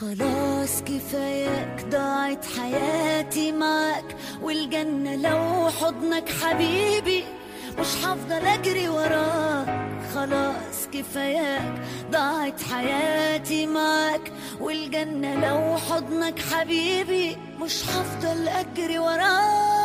خلاص كفاياك، ضاعت حياتي معاك، والجنة لو حضنك حبيبي مش هفضل اجري وراك. خلاص كفاياك، ضاعت حياتي معاك، والجنة لو حضنك حبيبي مش هفضل اجري وراك.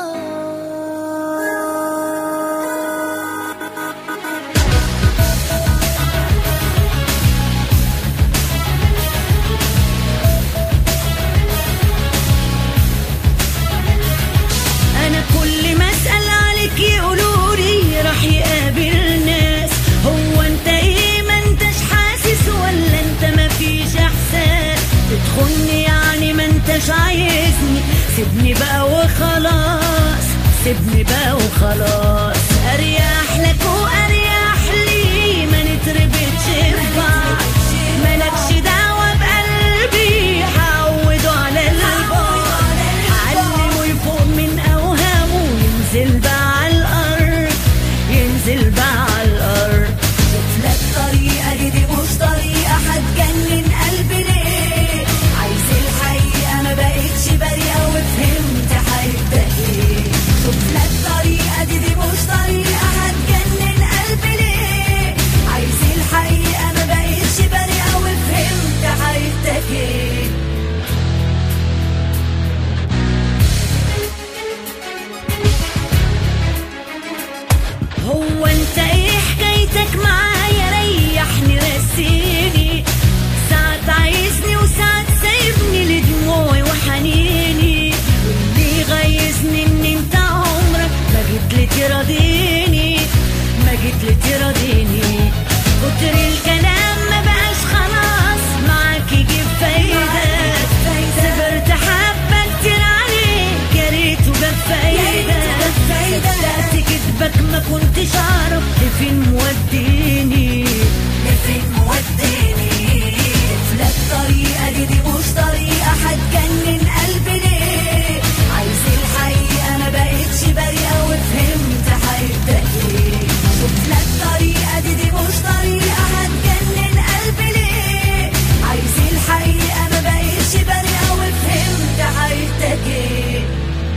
كل ما اسأل عليك يقولولي راح يقابل ناس. هو انت ايه ما انتش حاسس ولا انت ما فيش احساس؟ بتخوني يعني ما انتش عايزني؟ سيبني بقى وخلاص، سيبني بقى وخلاص. اريح لك واريح لي، ما نتربطش ببعض. مالكش دعوة بقلبي، هعوده على البعد. علمه يفوق من ينزل بقى على الأرض، ينزل بقى على الأرض. شوف لك طريقة، دي مش طريقة هتجنن قلبي ليه؟ عايز الحقيقة ما بقتش بريئة وفهمت هيبدأ ايه. شوف لك طريقة، دي مش طريقة هتجنن قلبي ليه؟ عايز الحقيقة ما بقتش بريئة وفهمت هيبدأ ايه. هو انت ايه حكايتك معايا؟ ريحني رسيني، ساعات عايزني وساعات سايبني لدموعي وحنيني. واللي غيظني ان انت عمرك ما جيت لي تراضيني، ما جيت لي تراضيني. كتر الكلام ما بقاش خلاص معاك يجيب فايدة. صبرت حبة كتير عليك، يا ريته جاب فايدة. صدقت كدبك ما كنتش اعرف لفين موديني، لفين موديني. لك طريقة، دي مش طريقة هتجنن قلبي ليه؟ عايز الحقيقة ما بقتش بريئة وفهمت هيبدأ ايه. شوف لك طريقة، دي مش طريقة هتجنن قلبي ليه؟ عايز الحقيقة ما بقتش بريئة وفهمت هيبدأ ايه.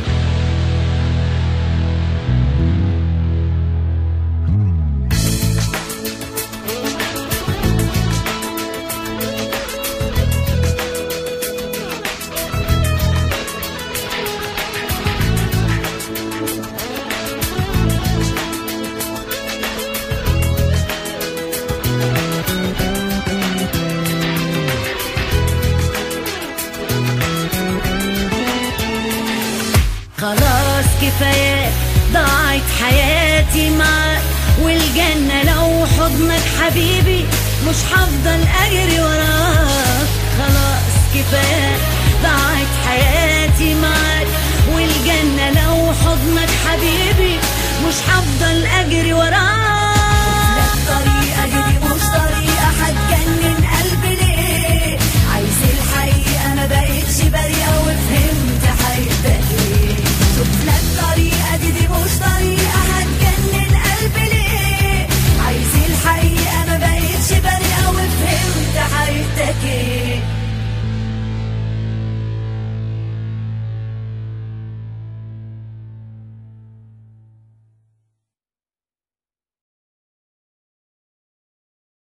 خلاص كفاياك، ضاعت حياتي معاك، والجنة لو حضنك حبيبي مش هفضل اجري